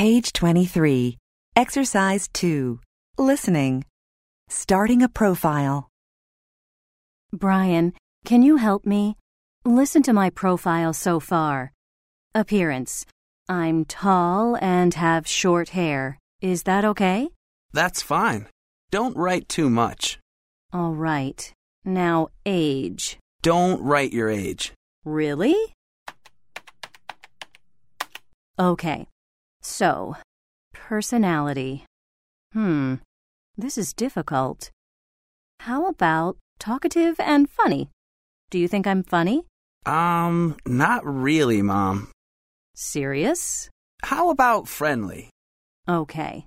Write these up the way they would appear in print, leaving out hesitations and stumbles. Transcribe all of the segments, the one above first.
Page 23. Exercise 2. Listening. Starting a profile. Brian, can you help me? Listen to my profile so far. Appearance. I'm tall and have short hair. Is that okay? That's fine. Don't write too much. All right. Now, age. Don't write your age. Really? Okay. So, personality. This is difficult. How about talkative and funny? Do you think I'm funny? Not really, Mom. Serious? How about friendly? Okay.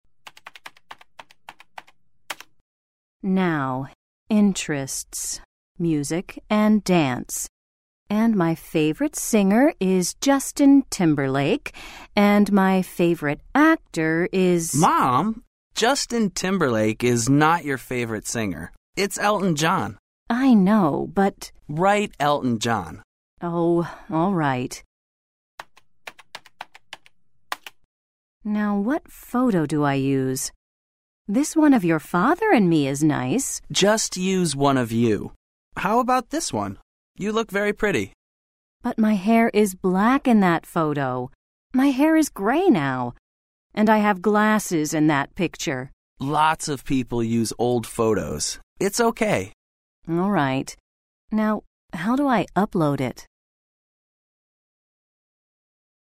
Now, interests, music and dance. And my favorite singer is Justin Timberlake, and my favorite actor is... Mom, Justin Timberlake is not your favorite singer. It's Elton John. I know, but... Write Elton John. Oh, all right. Now, what photo do I use? This one of your father and me is nice. Just use one of you. How about this one? You look very pretty. But my hair is black in that photo. My hair is gray now. And I have glasses in that picture. Lots of people use old photos. It's okay. All right. Now, how do I upload it?